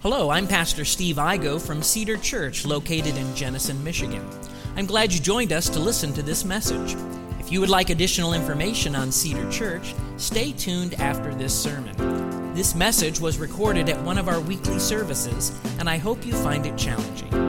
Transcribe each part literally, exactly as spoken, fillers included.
Hello, I'm Pastor Steve Igo from Cedar Church, located in Jenison, Michigan. I'm glad you joined us to listen to this message. If you would like additional information on Cedar Church, stay tuned after this sermon. This message was recorded at one of our weekly services, and I hope you find it challenging.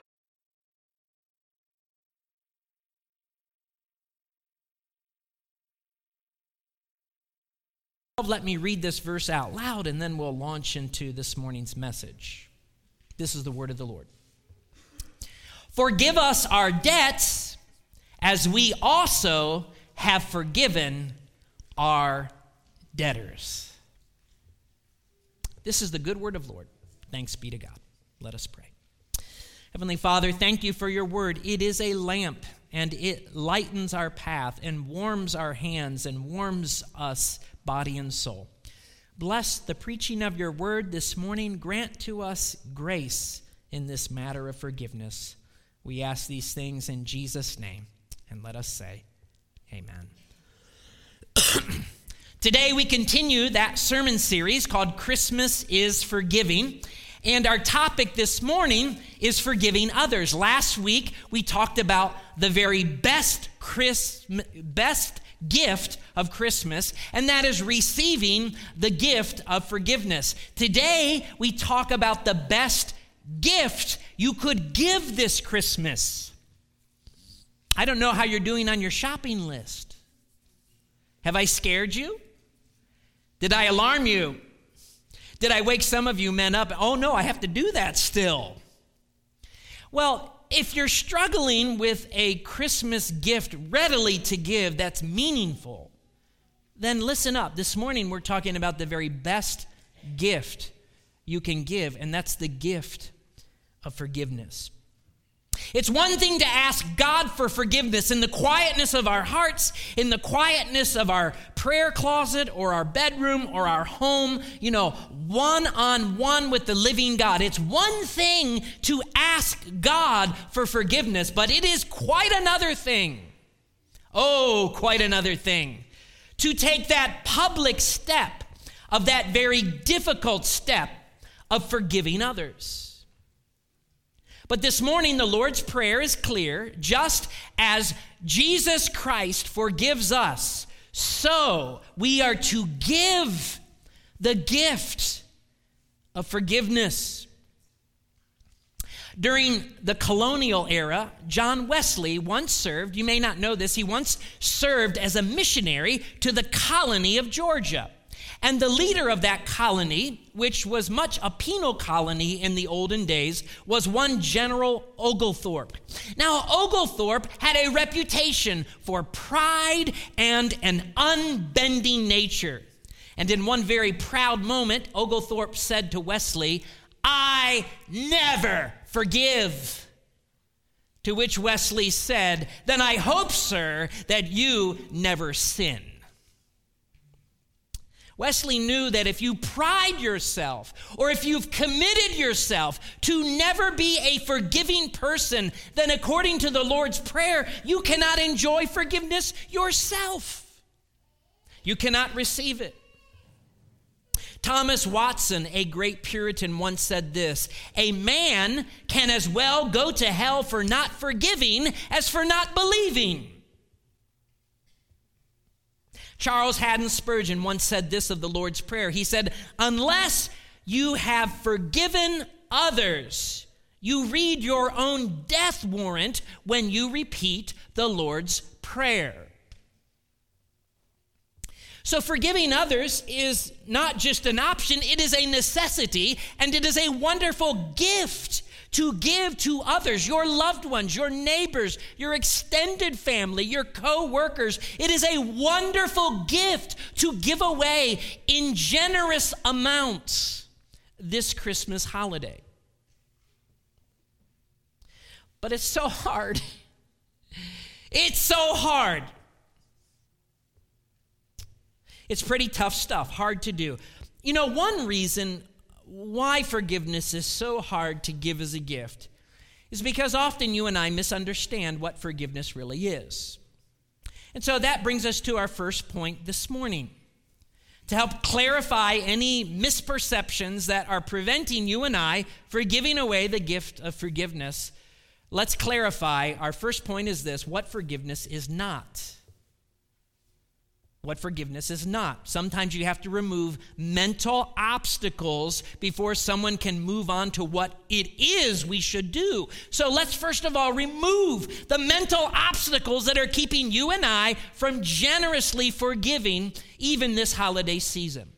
Let me read this verse out loud, and then we'll launch into this morning's message. This is the word of the Lord. Forgive us our debts, as we also have forgiven our debtors. This is the good word of the Lord. Thanks be to God. Let us pray. Heavenly Father, thank you for your word. It is a lamp, and it lightens our path and warms our hands and warms us body and soul. Bless the preaching of your word this morning. Grant to us grace in this matter of forgiveness. We ask these things in Jesus' name, and let us say, amen. Today we continue that sermon series called Christmas is Forgiving, and our topic this morning is forgiving others. Last week we talked about the very best Christmas, best gift of Christmas, and that is receiving the gift of forgiveness. Today, we talk about the best gift you could give this Christmas. I don't know how you're doing on your shopping list. Have I scared you? Did I alarm you? Did I wake some of you men up? Oh no, I have to do that still. Well, if you're struggling with a Christmas gift readily to give that's meaningful, then listen up. This morning we're talking about the very best gift you can give, and that's the gift of forgiveness. It's one thing to ask God for forgiveness in the quietness of our hearts, in the quietness of our prayer closet or our bedroom or our home, you know, one-on-one with the living God. It's one thing to ask God for forgiveness, but it is quite another thing. Oh, quite another thing. To take that public step of that very difficult step of forgiving others. But this morning, the Lord's Prayer is clear. Just as Jesus Christ forgives us, so we are to give the gift of forgiveness. During the colonial era, John Wesley once served, you may not know this, he once served as a missionary to the colony of Georgia. And the leader of that colony, which was much a penal colony in the olden days, was one General Oglethorpe. Now, Oglethorpe had a reputation for pride and an unbending nature. And in one very proud moment, Oglethorpe said to Wesley, "I never forgive." To which Wesley said, "Then I hope, sir, that you never sin." Wesley knew that if you pride yourself or if you've committed yourself to never be a forgiving person, then according to the Lord's Prayer, you cannot enjoy forgiveness yourself. You cannot receive it. Thomas Watson, a great Puritan, once said this: "A man can as well go to hell for not forgiving as for not believing." Charles Haddon Spurgeon once said this of the Lord's Prayer. He said, "Unless you have forgiven others, you read your own death warrant when you repeat the Lord's Prayer." So forgiving others is not just an option, it is a necessity, and it is a wonderful gift to give to others, your loved ones, your neighbors, your extended family, your co-workers. It is a wonderful gift to give away in generous amounts this Christmas holiday. But it's so hard. It's so hard. It's pretty tough stuff, hard to do. You know, one reason why forgiveness is so hard to give as a gift is because often you and I misunderstand what forgiveness really is. And so that brings us to our first point this morning. to help clarify any misperceptions that are preventing you and I from giving away the gift of forgiveness. Let's clarify. Our first point is this: what forgiveness is not. What forgiveness is not. Sometimes you have to remove mental obstacles before someone can move on to what it is we should do. So let's first of all remove the mental obstacles that are keeping you and I from generously forgiving even this holiday season.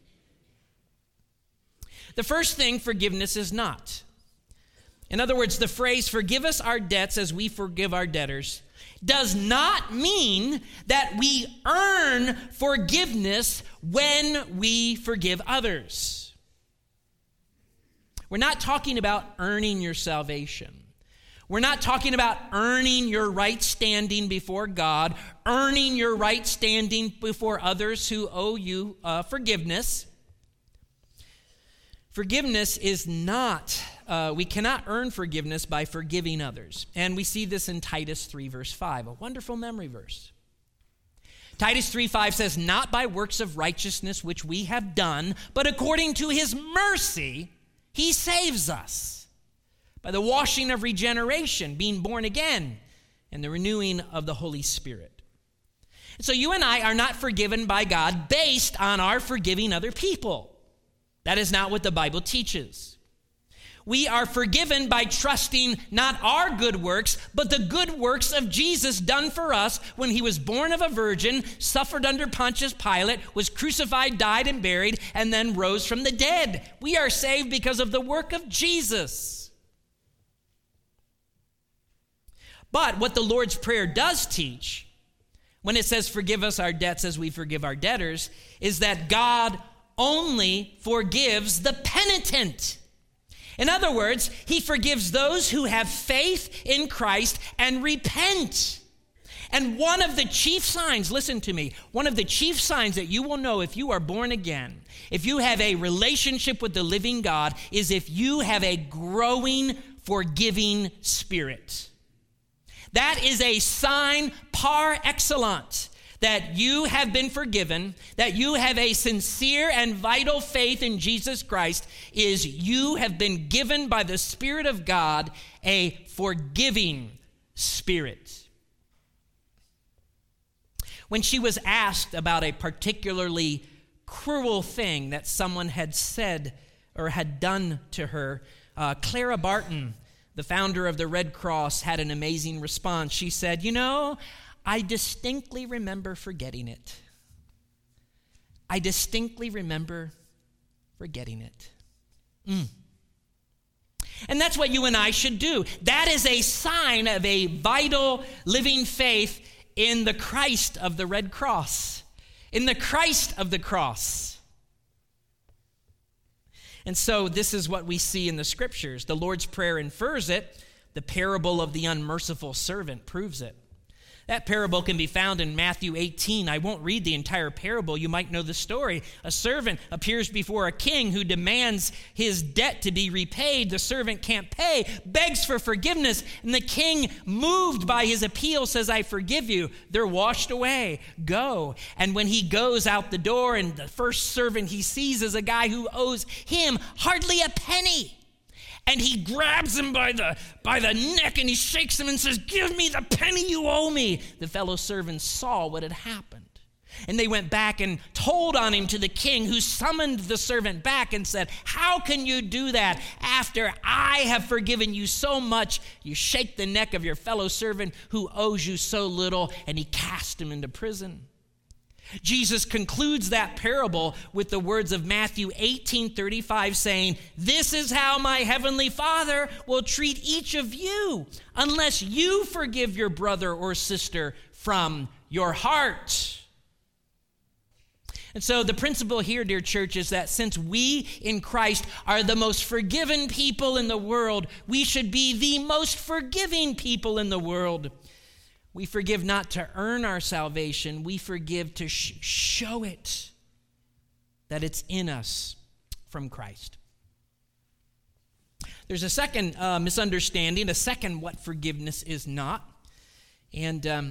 The first thing forgiveness is not. In other words, the phrase, "forgive us our debts as we forgive our debtors," does not mean that we earn forgiveness when we forgive others. We're not talking about earning your salvation. We're not talking about earning your right standing before God, earning your right standing before others who owe you uh, forgiveness. Forgiveness is not, uh, we cannot earn forgiveness by forgiving others. And we see this in Titus three, verse five, a wonderful memory verse. Titus three five says, "Not by works of righteousness which we have done, but according to his mercy, he saves us by the washing of regeneration, being born again, and the renewing of the Holy Spirit." And so you and I are not forgiven by God based on our forgiving other people. That is not what the Bible teaches. We are forgiven by trusting not our good works, but the good works of Jesus done for us when he was born of a virgin, suffered under Pontius Pilate, was crucified, died, and buried, and then rose from the dead. We are saved because of the work of Jesus. But what the Lord's Prayer does teach, when it says, "forgive us our debts as we forgive our debtors," is that God only forgives the penitent. In other words, he forgives those who have faith in Christ and repent. And one of the chief signs, listen to me, one of the chief signs that you will know if you are born again, if you have a relationship with the living God, is if you have a growing, forgiving spirit. That is a sign par excellence that you have been forgiven, that you have a sincere and vital faith in Jesus Christ, is you have been given by the Spirit of God a forgiving spirit. When she was asked about a particularly cruel thing that someone had said or had done to her, uh, Clara Barton, the founder of the Red Cross, had an amazing response. She said, "You know, I distinctly remember forgetting it. I distinctly remember forgetting it." Mm. And that's what you and I should do. That is a sign of a vital, living faith in the Christ of the Red Cross, in the Christ of the cross. And so this is what we see in the scriptures. The Lord's Prayer infers it. The parable of the unmerciful servant proves it. That parable can be found in Matthew eighteen. I won't read the entire parable. You might know the story. A servant appears before a king who demands his debt to be repaid. The servant can't pay, begs for forgiveness, and the king, moved by his appeal, says, "I forgive you." They're washed away. Go. And when he goes out the door, and the first servant he sees is a guy who owes him hardly a penny. And he grabs him by the, by the neck and he shakes him and says, "Give me the penny you owe me." The fellow servants saw what had happened. And they went back and told on him to the king, who summoned the servant back and said, "How can you do that after I have forgiven you so much? You shake the neck of your fellow servant who owes you so little." And he cast him into prison. Jesus concludes that parable with the words of Matthew eighteen thirty-five saying, "This is how my heavenly Father will treat each of you unless you forgive your brother or sister from your heart." And so the principle here, dear church, is that since we in Christ are the most forgiven people in the world, we should be the most forgiving people in the world. We forgive not to earn our salvation. We forgive to sh- show it, that it's in us from Christ. There's a second uh, misunderstanding, a second what forgiveness is not. And um,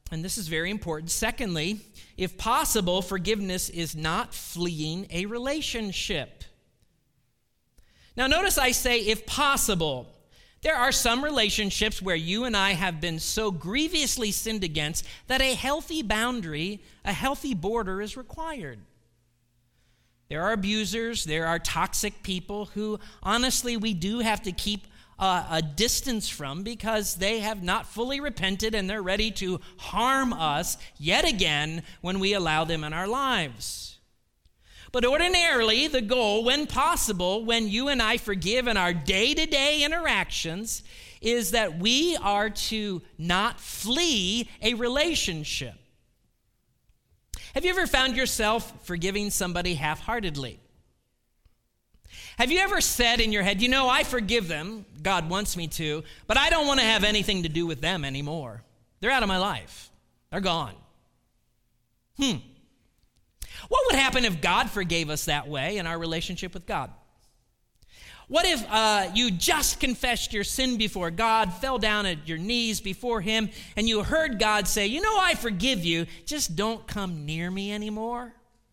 and this is very important, secondly, if possible, forgiveness is not fleeing a relationship. Now, notice I say if possible. There are some relationships where you and I have been so grievously sinned against that a healthy boundary, a healthy border is required. There are abusers, there are toxic people who, honestly, we do have to keep uh, a distance from because they have not fully repented and they're ready to harm us yet again when we allow them in our lives. But ordinarily, the goal, when possible, when you and I forgive in our day-to-day interactions, is that we are to not flee a relationship. Have you ever found yourself forgiving somebody half-heartedly? Have you ever said in your head, you know, I forgive them, God wants me to, but I don't want to have anything to do with them anymore. They're out of my life. They're gone. Hmm. What would happen if God forgave us that way in our relationship with God? What if uh, you just confessed your sin before God, fell down at your knees before him, and you heard God say, you know, I forgive you, just don't come near me anymore?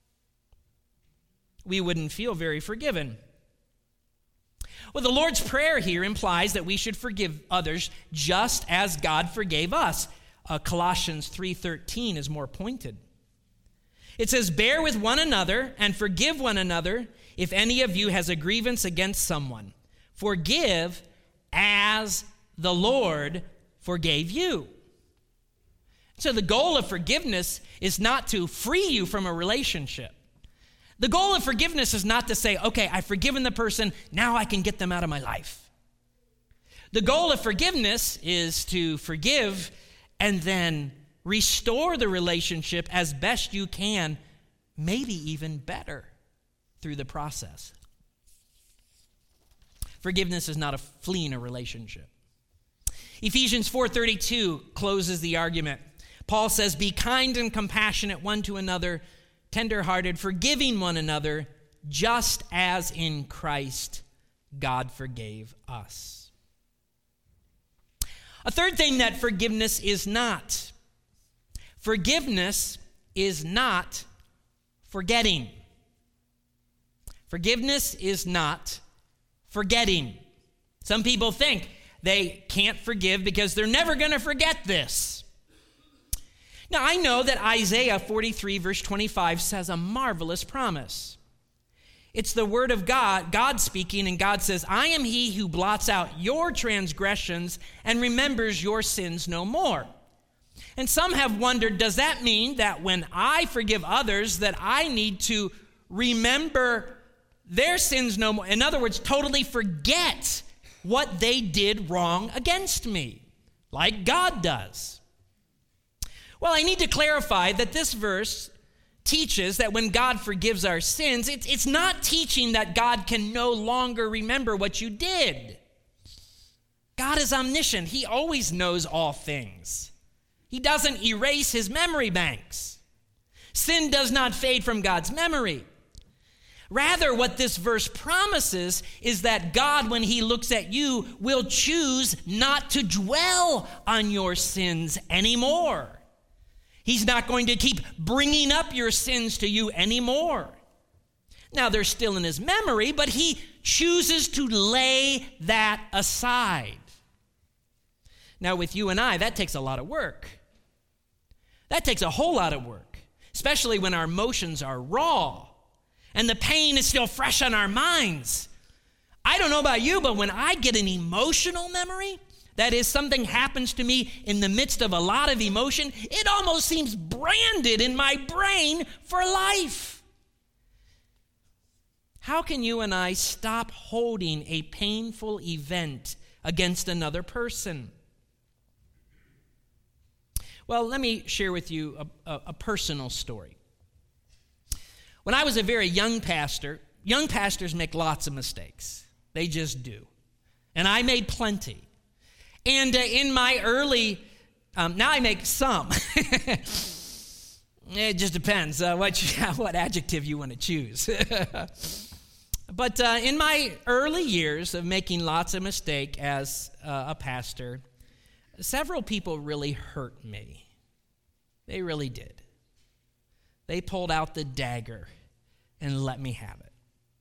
We wouldn't feel very forgiven. Well, the Lord's Prayer here implies that we should forgive others just as God forgave us. Uh, Colossians three thirteen is more pointed. It says, bear with one another and forgive one another if any of you has a grievance against someone. Forgive as the Lord forgave you. So the goal of forgiveness is not to free you from a relationship. The goal of forgiveness is not to say, okay, I've forgiven the person, now I can get them out of my life. The goal of forgiveness is to forgive and then restore the relationship as best you can, maybe even better through the process. Forgiveness is not a fleeing a relationship. Ephesians four thirty-two closes the argument. Paul says, be kind and compassionate one to another, tenderhearted, forgiving one another, just as in Christ God forgave us. A third thing that forgiveness is not. Forgiveness is not forgetting. Forgiveness is not forgetting. Some people think they can't forgive because they're never going to forget this. Now, I know that Isaiah forty-three, verse twenty-five says a marvelous promise. It's the word of God, God speaking, and God says, I am he who blots out your transgressions and remembers your sins no more. And some have wondered, does that mean that when I forgive others that I need to remember their sins no more? In other words, totally forget what they did wrong against me, like God does. Well, I need to clarify that this verse teaches that when God forgives our sins, it's, it's not teaching that God can no longer remember what you did. God is omniscient. He always knows all things. He doesn't erase his memory banks. Sin does not fade from God's memory. Rather, what this verse promises is that God, when he looks at you, will choose not to dwell on your sins anymore. He's not going to keep bringing up your sins to you anymore. Now, they're still in his memory, but he chooses to lay that aside. Now, with you and I, that takes a lot of work. That takes a whole lot of work, especially when our emotions are raw and the pain is still fresh on our minds. I don't know about you, but when I get an emotional memory, that is, something happens to me in the midst of a lot of emotion, it almost seems branded in my brain for life. How can you and I stop holding a painful event against another person? Well, let me share with you a, a, a personal story. When I was a very young pastor, young pastors make lots of mistakes. They just do. And I made plenty. And uh, in my early, um, now I make some. It just depends uh, what, you, what adjective you want to choose. But uh, in my early years of making lots of mistakes as uh, a pastor, several people really hurt me. They really did. They pulled out the dagger and let me have it.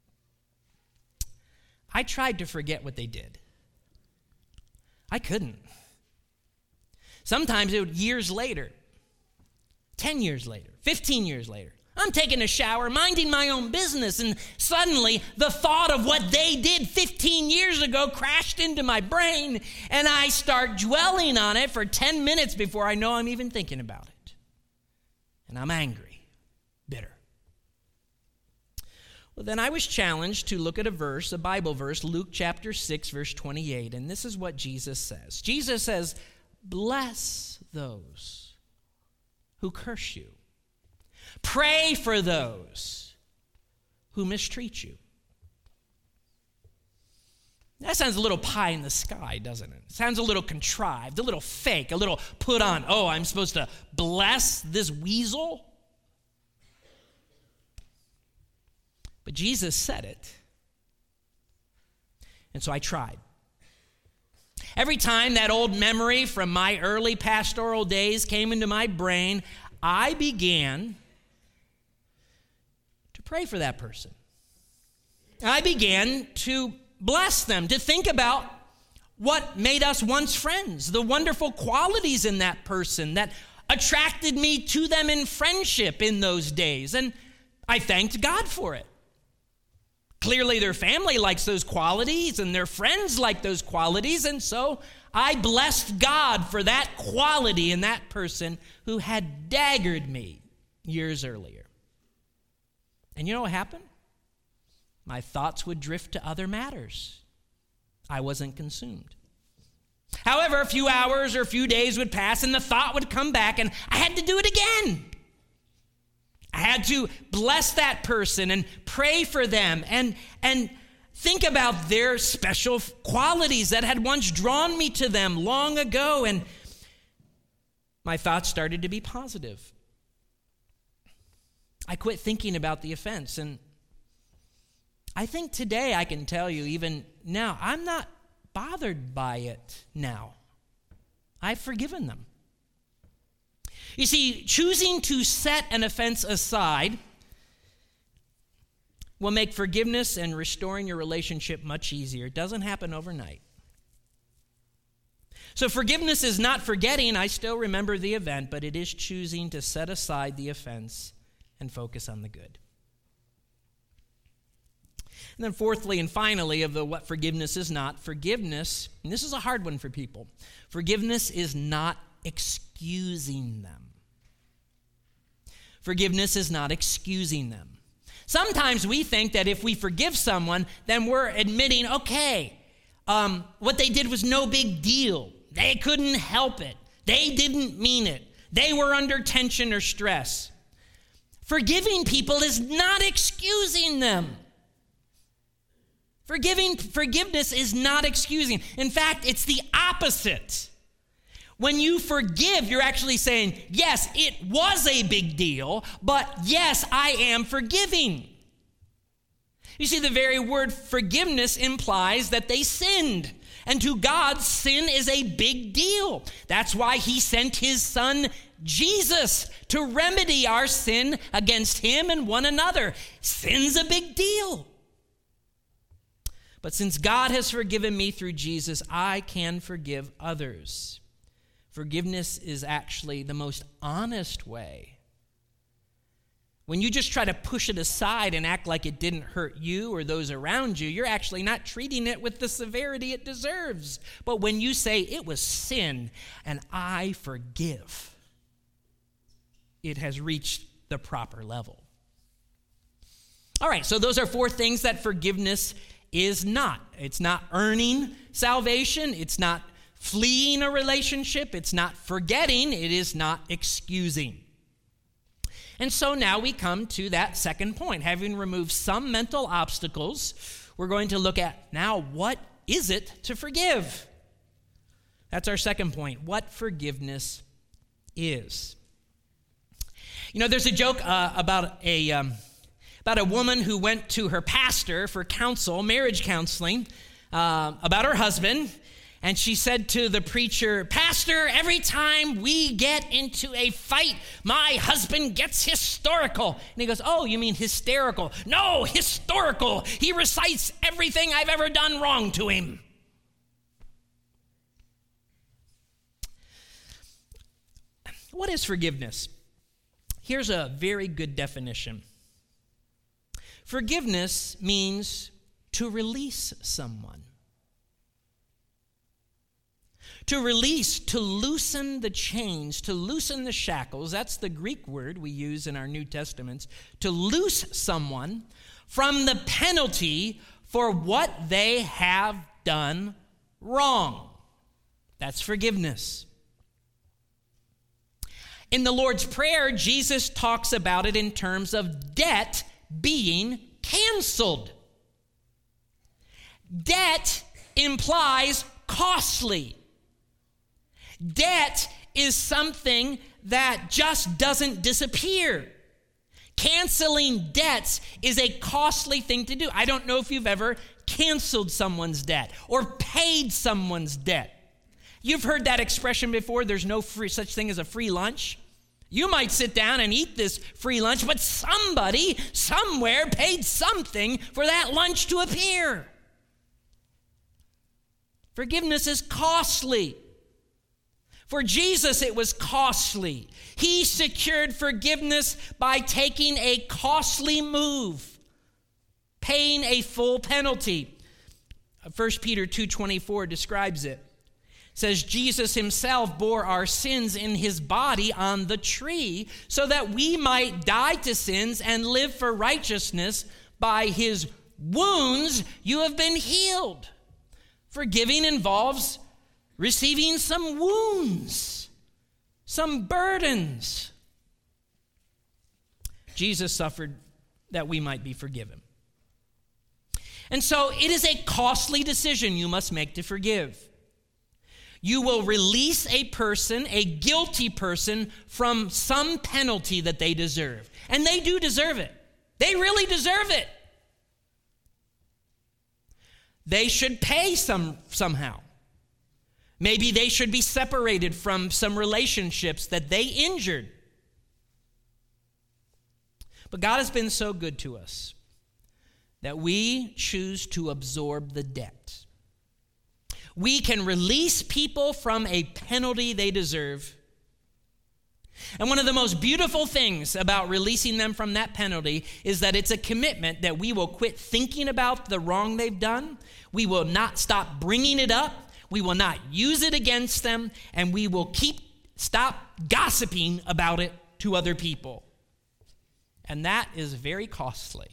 I tried to forget what they did. I couldn't. Sometimes it would years later, ten years later, fifteen years later, I'm taking a shower, minding my own business, and suddenly the thought of what they did fifteen years ago crashed into my brain, and I start dwelling on it for ten minutes before I know I'm even thinking about it. And I'm angry, bitter. Well, then I was challenged to look at a verse, a Bible verse, Luke chapter six, verse twenty-eight, and this is what Jesus says. Jesus says, "Bless those who curse you. Pray for those who mistreat you." That sounds a little pie in the sky, doesn't it? It sounds a little contrived, a little fake, a little put on. Oh, I'm supposed to bless this weasel? But Jesus said it. And so I tried. Every time that old memory from my early pastoral days came into my brain, I began to pray for that person. I began to bless them, to think about what made us once friends, the wonderful qualities in that person that attracted me to them in friendship in those days. And I thanked God for it. Clearly, their family likes those qualities and their friends like those qualities. And so I blessed God for that quality in that person who had daggered me years earlier. And you know what happened? My thoughts would drift to other matters. I wasn't consumed. However, a few hours or a few days would pass and the thought would come back and I had to do it again. I had to bless that person and pray for them and, and think about their special qualities that had once drawn me to them long ago. And my thoughts started to be positive. I quit thinking about the offense. And I think today I can tell you, even now, I'm not bothered by it now. I've forgiven them. You see, choosing to set an offense aside will make forgiveness and restoring your relationship much easier. It doesn't happen overnight. So forgiveness is not forgetting, I still remember the event, but it is choosing to set aside the offense and focus on the good. And then fourthly and finally of the what forgiveness is not, forgiveness, and this is a hard one for people, forgiveness is not excusing them. Forgiveness is not excusing them. Sometimes we think that if we forgive someone, then we're admitting, okay, um, what they did was no big deal. They couldn't help it. They didn't mean it. They were under tension or stress. Forgiving people is not excusing them. Forgiving, forgiveness is not excusing. In fact, it's the opposite. When you forgive, you're actually saying, yes, it was a big deal, but yes, I am forgiving. You see, the very word forgiveness implies that they sinned. And to God, sin is a big deal. That's why he sent his son, Jesus, to remedy our sin against him and one another. Sin's a big deal. But since God has forgiven me through Jesus, I can forgive others. Forgiveness is actually the most honest way. When you just try to push it aside and act like it didn't hurt you or those around you, you're actually not treating it with the severity it deserves. But when you say it was sin and I forgive, it has reached the proper level. All right, so those are four things that forgiveness is not. It's not earning salvation. It's not fleeing a relationship. It's not forgetting. It is not excusing. And so now we come to that second point. Having removed some mental obstacles, we're going to look at now, what is it to forgive? That's our second point, what forgiveness is. You know, there's a joke uh, about a um, about a woman who went to her pastor for counsel, marriage counseling, uh, about her husband. And she said to the preacher, "Pastor, every time we get into a fight, my husband gets historical." And he goes, "Oh, you mean hysterical?" "No, historical. He recites everything I've ever done wrong to him." What is forgiveness? Here's a very good definition. Forgiveness means to release someone. To release, to loosen the chains, to loosen the shackles. That's the Greek word we use in our New Testaments. To loose someone from the penalty for what they have done wrong. That's forgiveness. In the Lord's Prayer, Jesus talks about it in terms of debt being canceled. Debt implies costly. Debt is something that just doesn't disappear. Canceling debts is a costly thing to do. I don't know if you've ever canceled someone's debt or paid someone's debt. You've heard that expression before, there's no free, such thing as a free lunch. You might sit down and eat this free lunch, but somebody somewhere paid something for that lunch to appear. Forgiveness is costly. For Jesus, it was costly. He secured forgiveness by taking a costly move, paying a full penalty. First Peter two twenty-four describes it. It says, Jesus himself bore our sins in his body on the tree so that we might die to sins and live for righteousness. By his wounds you have been healed. Forgiving involves receiving some wounds, some burdens. Jesus suffered that we might be forgiven. And so it is a costly decision you must make to forgive. You will release a person, a guilty person, from some penalty that they deserve. And they do deserve it. They really deserve it. They should pay some somehow. Maybe they should be separated from some relationships that they injured. But God has been so good to us that we choose to absorb the debt. We can release people from a penalty they deserve. And one of the most beautiful things about releasing them from that penalty is that it's a commitment that we will quit thinking about the wrong they've done. We will not stop bringing it up. We will not use it against them, and we will keep stop gossiping about it to other people. And that is very costly.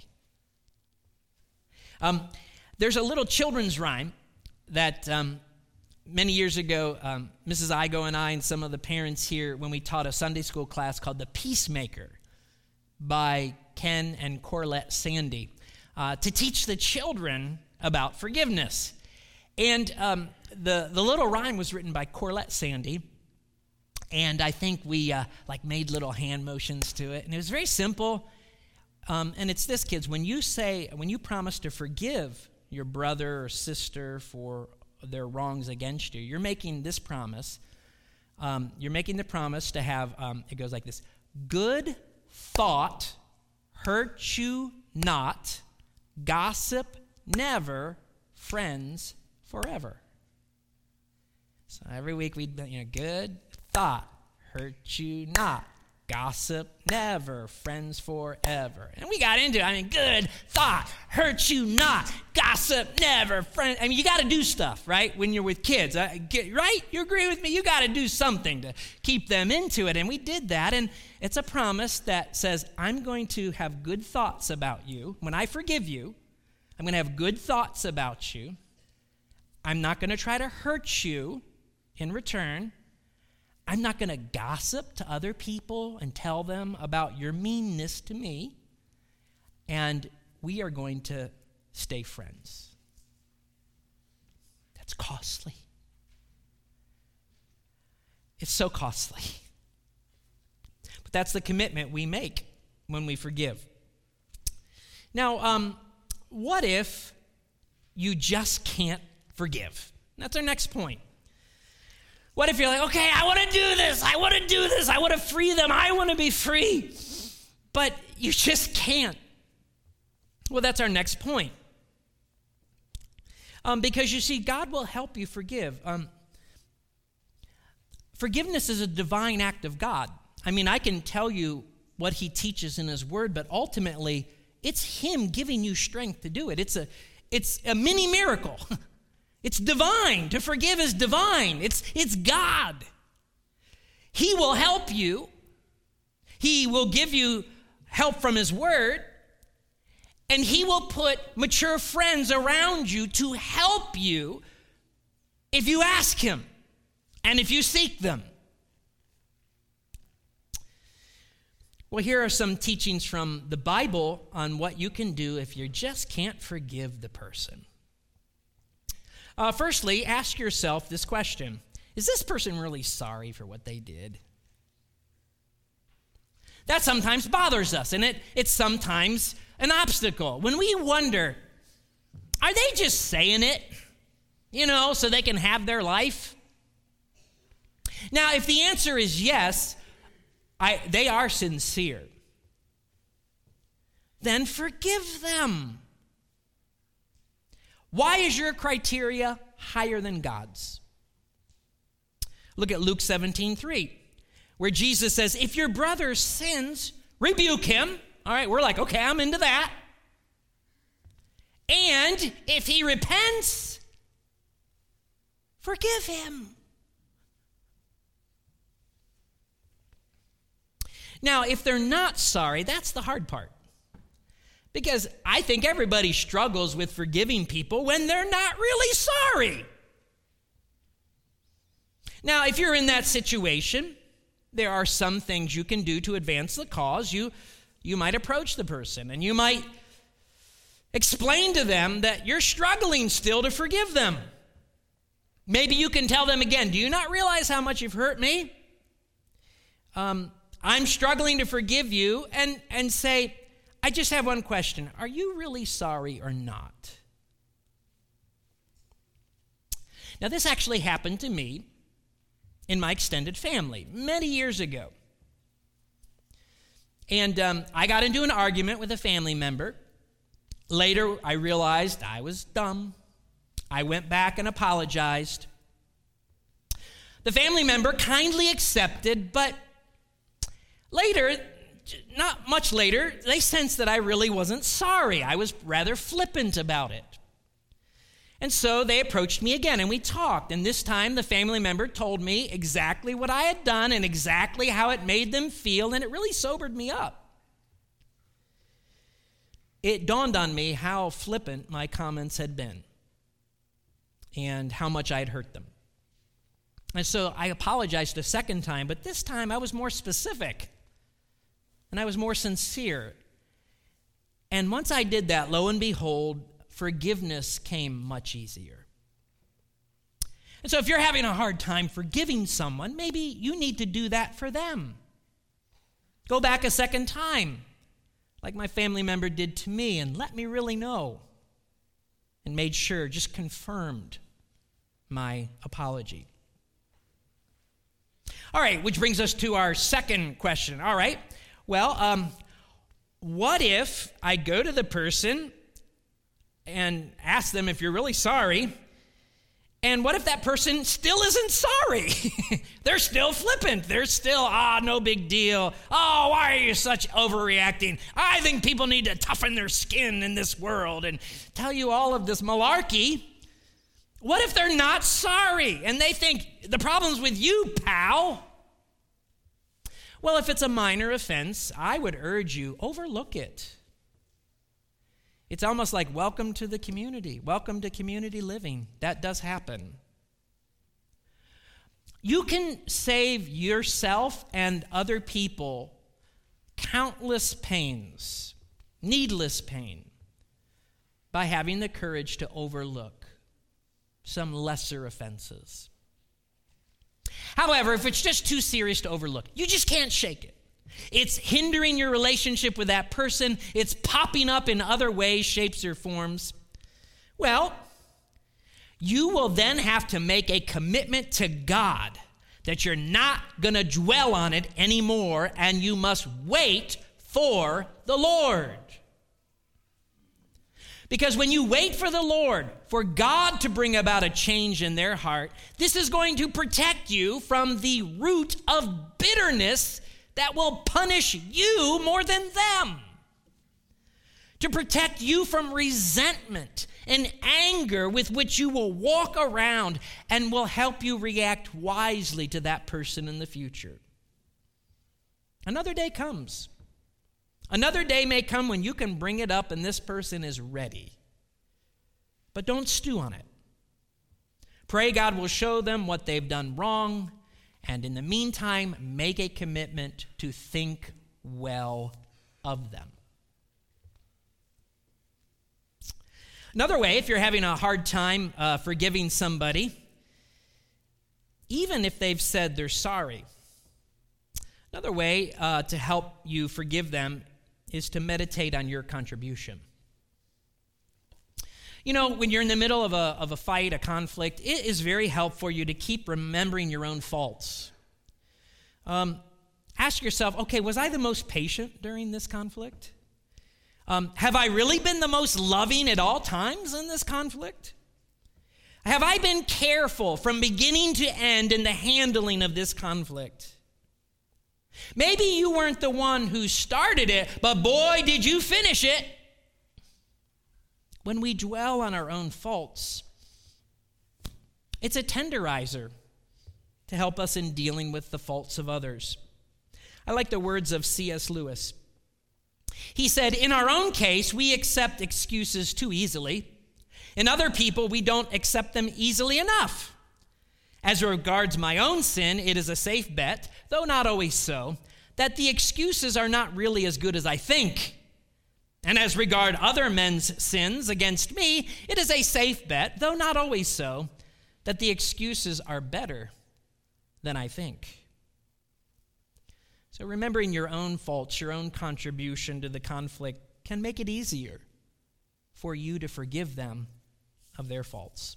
Um, there's a little children's rhyme that um, many years ago, um, Missus Igo and I and some of the parents here, when we taught a Sunday school class called The Peacemaker by Ken and Corlett Sandy, uh, to teach the children about forgiveness. And um, the, the little rhyme was written by Corlett Sandy, and I think we uh, like made little hand motions to it, and it was very simple. Um, and it's this, kids: when you say, when you promise to forgive your brother or sister for their wrongs against you, you're making this promise. Um, you're making the promise to have. Um, it goes like this: good thought hurt you not, gossip never, friends forever. So every week we'd, you know, good thought hurt you not, gossip never, friends forever. And we got into it. I mean, good thought hurt you not, gossip never, friends. I mean, you got to do stuff, right? When you're with kids, uh, get, right? You agree with me? You got to do something to keep them into it. And we did that. And it's a promise that says, I'm going to have good thoughts about you. When I forgive you, I'm going to have good thoughts about you. I'm not going to try to hurt you in return. I'm not going to gossip to other people and tell them about your meanness to me. And we are going to stay friends. That's costly. It's so costly. But that's the commitment we make when we forgive. Now, um, what if you just can't forgive? That's our next point. What if you're like, okay, I want to do this. I want to do this. I want to free them. I want to be free. But you just can't. Well, that's our next point. Um, because you see, God will help you forgive. Um, forgiveness is a divine act of God. I mean, I can tell you what he teaches in his word, but ultimately, it's him giving you strength to do it. It's a, it's a mini miracle. It's divine. To forgive is divine. It's, it's God. He will help you. He will give you help from his word. And he will put mature friends around you to help you if you ask him and if you seek them. Well, here are some teachings from the Bible on what you can do if you just can't forgive the person. Uh, firstly, ask yourself this question. Is this person really sorry for what they did? That sometimes bothers us, and it, it's sometimes an obstacle. When we wonder, are they just saying it, you know, so they can have their life? Now, if the answer is yes, I, they are sincere, then forgive them. Why is your criteria higher than God's? Look at Luke seventeen three, where Jesus says, if your brother sins, rebuke him. All right, we're like, okay, I'm into that. And if he repents, forgive him. Now, if they're not sorry, that's the hard part. Because I think everybody struggles with forgiving people when they're not really sorry. Now, if you're in that situation, there are some things you can do to advance the cause. You, you might approach the person and you might explain to them that you're struggling still to forgive them. Maybe you can tell them again, do you not realize how much you've hurt me? Um, I'm struggling to forgive you, and, and say, I just have one question. Are you really sorry or not? Now, this actually happened to me in my extended family many years ago. And um, I got into an argument with a family member. Later, I realized I was dumb. I went back and apologized. The family member kindly accepted, but later, not much later, they sensed that I really wasn't sorry. I was rather flippant about it. And so they approached me again, and we talked. And this time, the family member told me exactly what I had done and exactly how it made them feel, and it really sobered me up. It dawned on me how flippant my comments had been and how much I had hurt them. And so I apologized a second time, but this time I was more specific. And I was more sincere. And once I did that, lo and behold, forgiveness came much easier. And so if you're having a hard time forgiving someone, maybe you need to do that for them. Go back a second time, like my family member did to me, and let me really know. And made sure, just confirmed my apology. All right, which brings us to our second question. All right. Well, um, what if I go to the person and ask them if you're really sorry, and what if that person still isn't sorry? They're still flippant. They're still, ah, no big deal. Oh, why are you such overreacting? I think people need to toughen their skin in this world and tell you all of this malarkey. What if they're not sorry and they think the problem's with you, pal? Well, if it's a minor offense, I would urge you, overlook it. It's almost like welcome to the community. Welcome to community living. That does happen. You can save yourself and other people countless pains, needless pain, by having the courage to overlook some lesser offenses. However, if it's just too serious to overlook, you just can't shake it. It's hindering your relationship with that person. It's popping up in other ways, shapes, or forms. Well, you will then have to make a commitment to God that you're not going to dwell on it anymore, and you must wait for the Lord. Because when you wait for the Lord, for God to bring about a change in their heart, this is going to protect you from the root of bitterness that will punish you more than them. To protect you from resentment and anger with which you will walk around, and will help you react wisely to that person in the future. Another day comes. Another day may come when you can bring it up and this person is ready. But don't stew on it. Pray God will show them what they've done wrong, and in the meantime, make a commitment to think well of them. Another way, if you're having a hard time uh, forgiving somebody, even if they've said they're sorry, another way uh, to help you forgive them is to meditate on your contribution. You know, when you're in the middle of a, of a fight, a conflict, it is very helpful for you to keep remembering your own faults. Um, ask yourself, okay, was I the most patient during this conflict? Um, have I really been the most loving at all times in this conflict? Have I been careful from beginning to end in the handling of this conflict? Maybe you weren't the one who started it, but boy, did you finish it. When we dwell on our own faults, it's a tenderizer to help us in dealing with the faults of others. I like the words of C S Lewis. He said, in our own case, we accept excuses too easily. In other people, we don't accept them easily enough. As regards my own sin, it is a safe bet, though not always so, that the excuses are not really as good as I think. And as regard other men's sins against me, it is a safe bet, though not always so, that the excuses are better than I think. So remembering your own faults, your own contribution to the conflict can make it easier for you to forgive them of their faults.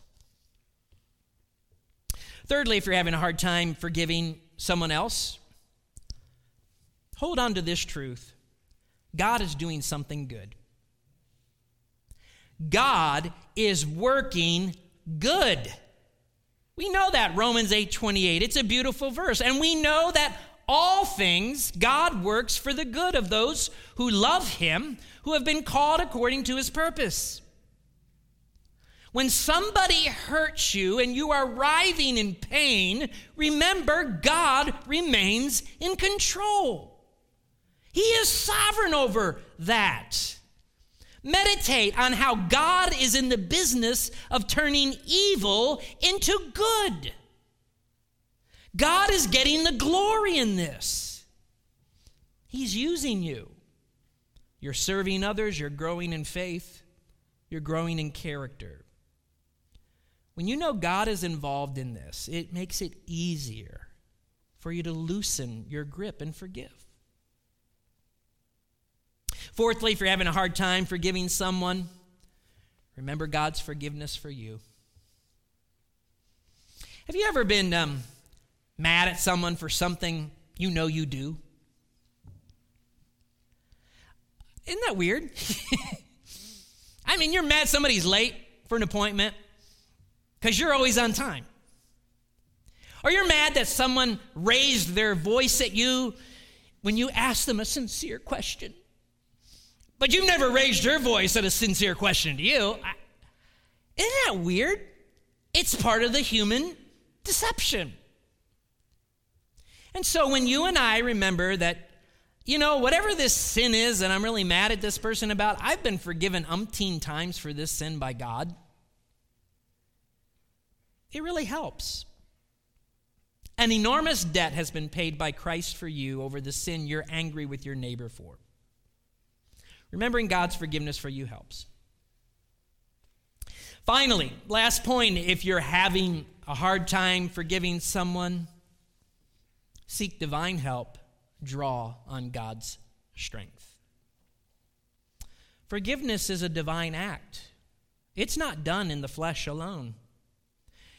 Thirdly, if you're having a hard time forgiving someone else, hold on to this truth. God is doing something good. God is working good. We know that, Romans eight twenty-eight. It's a beautiful verse. And we know that all things God works for the good of those who love him, who have been called according to his purpose. When somebody hurts you and you are writhing in pain, remember God remains in control. He is sovereign over that. Meditate on how God is in the business of turning evil into good. God is getting the glory in this. He's using you. You're serving others, you're growing in faith, you're growing in character. When you know God is involved in this, it makes it easier for you to loosen your grip and forgive. Fourthly, if you're having a hard time forgiving someone, remember God's forgiveness for you. Have you ever been um, mad at someone for something you know you do? Isn't that weird? I mean, you're mad somebody's late for an appointment because you're always on time. Or you're mad that someone raised their voice at you when you asked them a sincere question. But you've never raised your voice at a sincere question to you. I, isn't that weird? It's part of the human deception. And so when you and I remember that, you know, whatever this sin is that I'm really mad at this person about, I've been forgiven umpteen times for this sin by God. It really helps. An enormous debt has been paid by Christ for you over the sin you're angry with your neighbor for. Remembering God's forgiveness for you helps. Finally, last point, if you're having a hard time forgiving someone, seek divine help, draw on God's strength. Forgiveness is a divine act. It's not done in the flesh alone.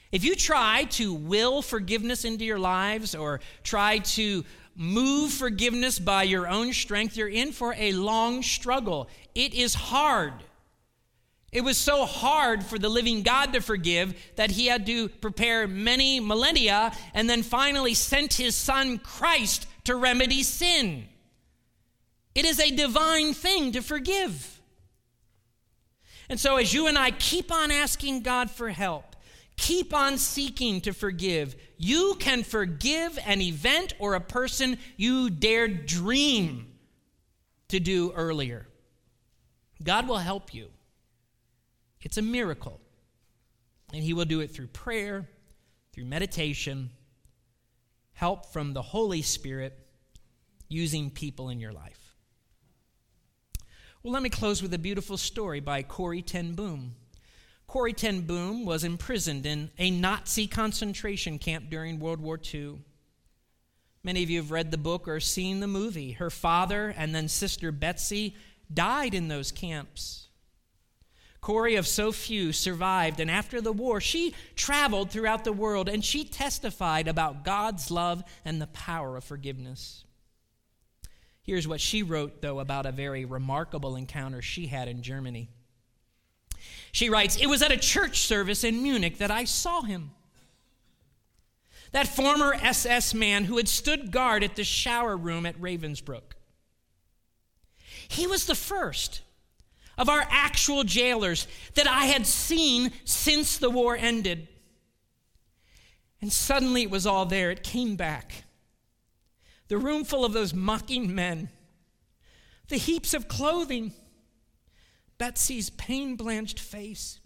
If you try to will forgiveness into your lives or try to move forgiveness by your own strength, you're in for a long struggle. It is hard. It was so hard for the living God to forgive that he had to prepare many millennia and then finally sent his son Christ to remedy sin. It is a divine thing to forgive. And so as you and I keep on asking God for help, keep on seeking to forgive, you can forgive an event or a person you dared dream to do earlier. God will help you. It's a miracle. And he will do it through prayer, through meditation, help from the Holy Spirit, using people in your life. Well, let me close with a beautiful story by Corrie ten Boom. Corrie ten Boom was imprisoned in a Nazi concentration camp during World War Two. Many of you have read the book or seen the movie. Her father and then sister Betsy died in those camps. Corrie, of so few, survived, and after the war, she traveled throughout the world, and she testified about God's love and the power of forgiveness. Here's what she wrote, though, about a very remarkable encounter she had in Germany. She writes, "It was at a church service in Munich that I saw him. That former S S man who had stood guard at the shower room at Ravensbrück. He was the first of our actual jailers that I had seen since the war ended. And suddenly it was all there. It came back. The room full of those mocking men, the heaps of clothing, Betsy's pain-blanched face.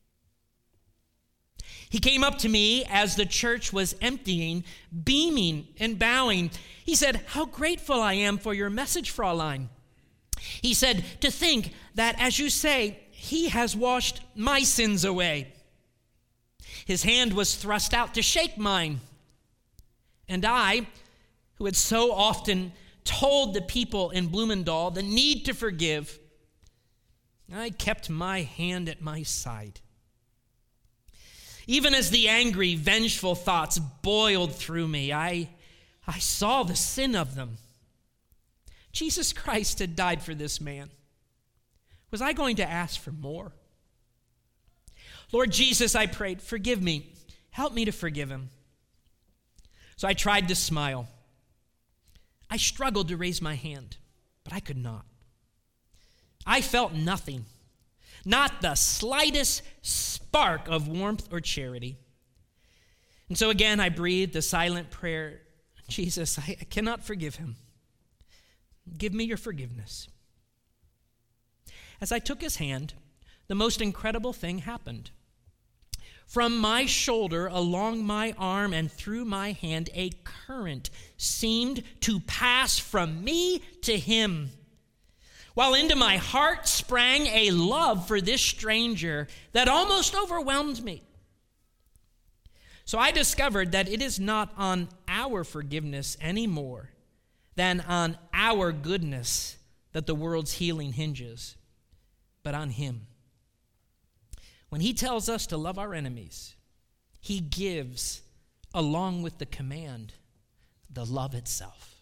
He came up to me as the church was emptying, beaming and bowing. He said, 'How grateful I am for your message, Fräulein.' He said, 'To think that, as you say, he has washed my sins away.' His hand was thrust out to shake mine. And I, who had so often told the people in Bloemendaal the need to forgive, I kept my hand at my side. Even as the angry, vengeful thoughts boiled through me, I, I saw the sin of them. Jesus Christ had died for this man. Was I going to ask for more? Lord Jesus, I prayed, forgive me. Help me to forgive him.' So I tried to smile. I struggled to raise my hand, but I could not. I felt nothing, not the slightest spark of warmth or charity. And so again, I breathed a silent prayer. Jesus, I, I cannot forgive him. Give me your forgiveness. As I took his hand, the most incredible thing happened. From my shoulder, along my arm, and through my hand, a current seemed to pass from me to him, while into my heart sprang a love for this stranger that almost overwhelmed me. So I discovered that it is not on our forgiveness anymore than on our goodness that the world's healing hinges, but on him. When he tells us to love our enemies, he gives, along with the command, the love itself.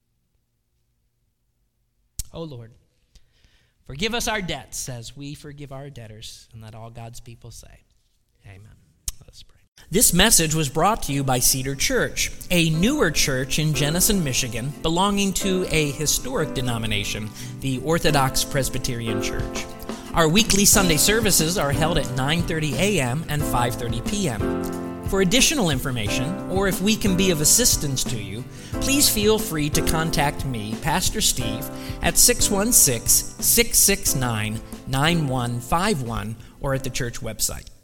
Oh Lord, forgive us our debts as we forgive our debtors, and let all God's people say, amen. Let's pray. This message was brought to you by Cedar Church, a newer church in Jenison, Michigan, belonging to a historic denomination, the Orthodox Presbyterian Church. Our weekly Sunday services are held at nine thirty a.m. and five thirty p.m. For additional information, or if we can be of assistance to you, please feel free to contact me, Pastor Steve, at six one six, six six nine, nine one five one or at the church website.